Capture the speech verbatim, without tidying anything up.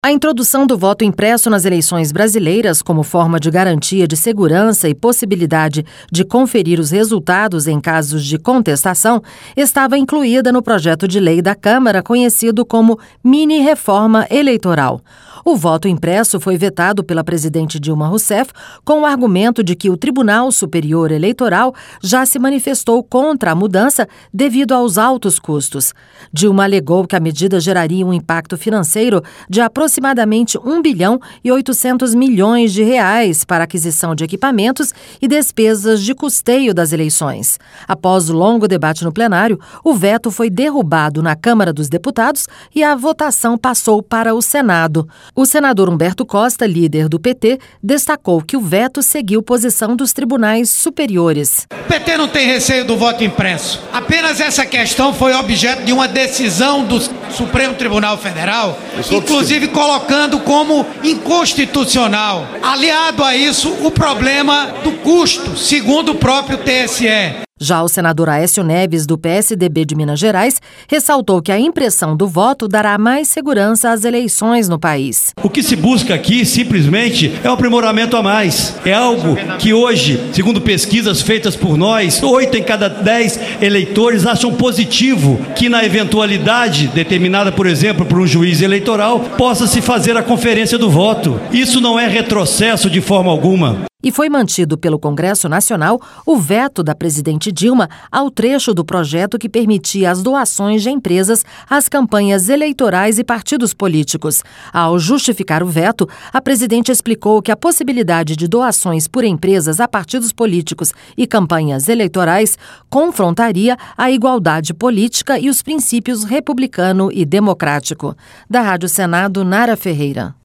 A introdução do voto impresso nas eleições brasileiras como forma de garantia de segurança e possibilidade de conferir os resultados em casos de contestação estava incluída no projeto de lei da Câmara conhecido como mini-reforma eleitoral. O voto impresso foi vetado pela presidente Dilma Rousseff com o argumento de que o Tribunal Superior Eleitoral já se manifestou contra a mudança devido aos altos custos. Dilma alegou que a medida geraria um impacto financeiro de aproximadamente um bilhão e oitocentos milhões de reais para aquisição de equipamentos e despesas de custeio das eleições. Após o longo debate no plenário, o veto foi derrubado na Câmara dos Deputados e a votação passou para o Senado. O senador Humberto Costa, líder do P T, destacou que o veto seguiu posição dos tribunais superiores. O P T não tem receio do voto impresso. Apenas essa questão foi objeto de uma decisão do Supremo Tribunal Federal, inclusive colocando como inconstitucional. Aliado a isso, o problema do custo, segundo o próprio T S E. Já o senador Aécio Neves, do P S D B de Minas Gerais, ressaltou que a impressão do voto dará mais segurança às eleições no país. O que se busca aqui, simplesmente, é um aprimoramento a mais. É algo que hoje, segundo pesquisas feitas por nós, oito em cada dez eleitores acham positivo que, na eventualidade determinada, por exemplo, por um juiz eleitoral, possa se fazer a conferência do voto. Isso não é retrocesso de forma alguma. E foi mantido pelo Congresso Nacional o veto da presidente Dilma ao trecho do projeto que permitia as doações de empresas às campanhas eleitorais e partidos políticos. Ao justificar o veto, a presidente explicou que a possibilidade de doações por empresas a partidos políticos e campanhas eleitorais confrontaria a igualdade política e os princípios republicano e democrático. Da Rádio Senado, Nara Ferreira.